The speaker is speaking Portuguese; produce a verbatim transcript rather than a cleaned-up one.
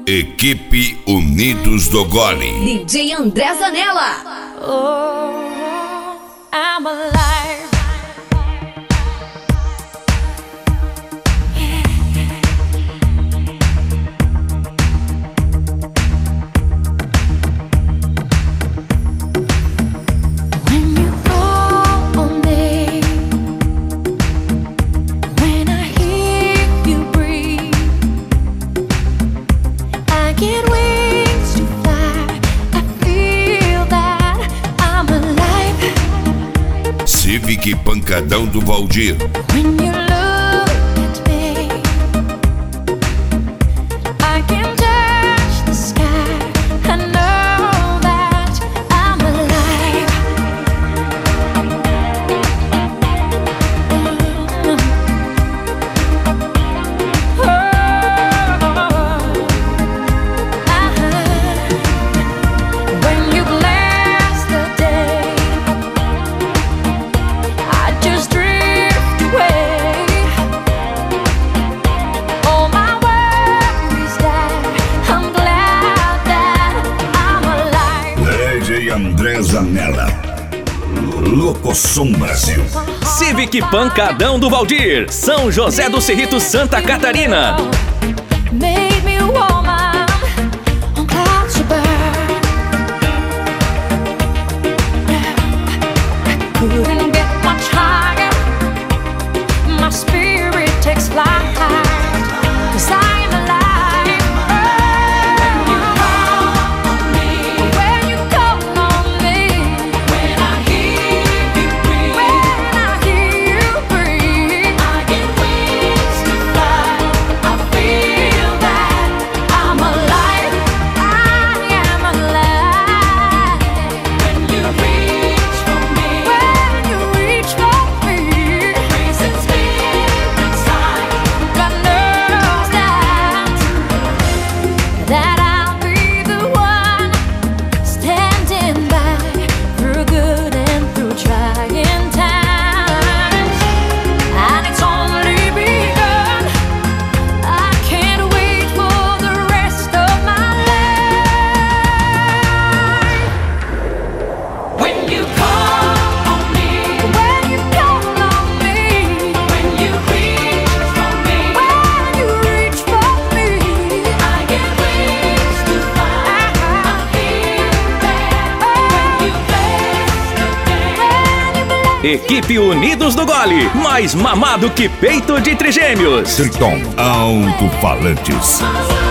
Equipe Unidos do Gole. D J André Zanella. Oh, I'm alive. Civic Pancadão do Valdir. André Zanella, Locosom Brasil. Civic Pancadão do Valdir, São José do Cerrito, Santa Catarina. Equipe Unidos do Gole, mais mamado que peito de trigêmeos. Triton Alto-Falantes.